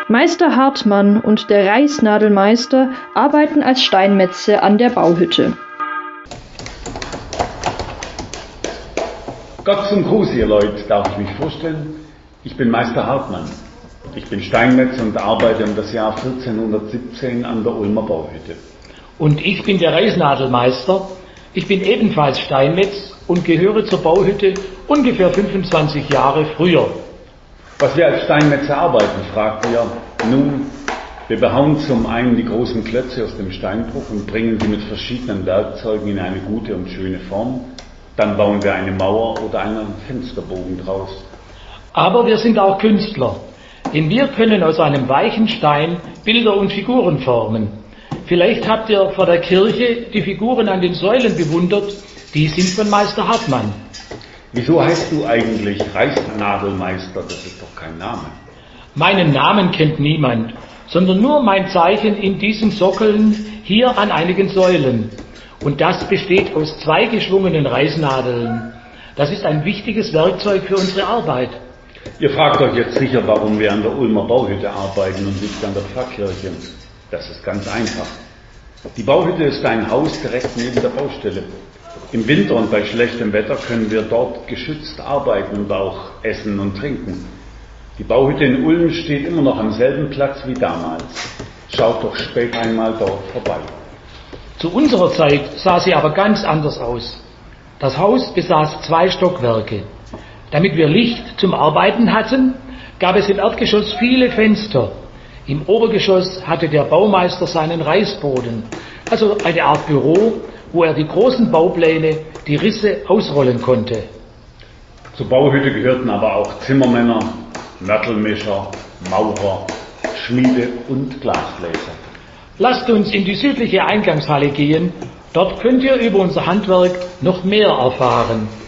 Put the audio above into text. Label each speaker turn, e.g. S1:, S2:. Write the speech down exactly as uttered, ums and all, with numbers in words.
S1: Meister Hartmann und der Reisnadelmeister arbeiten als Steinmetze an der Bauhütte.
S2: Gott zum Gruß, ihr Leute, darf ich mich vorstellen? Ich bin Meister Hartmann. Ich bin Steinmetz und arbeite um das Jahr vierzehnhundertsiebzehn an der Ulmer Bauhütte.
S3: Und ich bin der Reisnadelmeister. Ich bin ebenfalls Steinmetz und gehöre zur Bauhütte ungefähr fünfundzwanzig Jahre früher.
S2: Was wir als Steinmetze arbeiten, fragt ihr. Nun, wir behauen zum einen die großen Klötze aus dem Steinbruch und bringen sie mit verschiedenen Werkzeugen in eine gute und schöne Form. Dann bauen wir eine Mauer oder einen Fensterbogen draus.
S3: Aber wir sind auch Künstler, denn wir können aus einem weichen Stein Bilder und Figuren formen. Vielleicht habt ihr vor der Kirche die Figuren an den Säulen bewundert, die sind von Meister Hartmann.
S2: Wieso heißt du eigentlich Reisnadelmeister? Das ist doch kein Name.
S3: Meinen Namen kennt niemand, sondern nur mein Zeichen in diesen Sockeln hier an einigen Säulen. Und das besteht aus zwei geschwungenen Reisnadeln. Das ist ein wichtiges Werkzeug für unsere Arbeit.
S2: Ihr fragt euch jetzt sicher, warum wir an der Ulmer Bauhütte arbeiten und nicht an der Pfarrkirche. Das ist ganz einfach. Die Bauhütte ist ein Haus direkt neben der Baustelle. Im Winter und bei schlechtem Wetter können wir dort geschützt arbeiten und auch essen und trinken. Die Bauhütte in Ulm steht immer noch am selben Platz wie damals. Schaut doch später einmal dort vorbei.
S3: Zu unserer Zeit sah sie aber ganz anders aus. Das Haus besaß zwei Stockwerke. Damit wir Licht zum Arbeiten hatten, gab es im Erdgeschoss viele Fenster. Im Obergeschoss hatte der Baumeister seinen Reißboden, also eine Art Büro, wo er die großen Baupläne, die Risse ausrollen konnte.
S2: Zur Bauhütte gehörten aber auch Zimmermänner, Mörtelmischer, Maurer, Schmiede und Glasbläser.
S3: Lasst uns in die südliche Eingangshalle gehen. Dort könnt ihr über unser Handwerk noch mehr erfahren.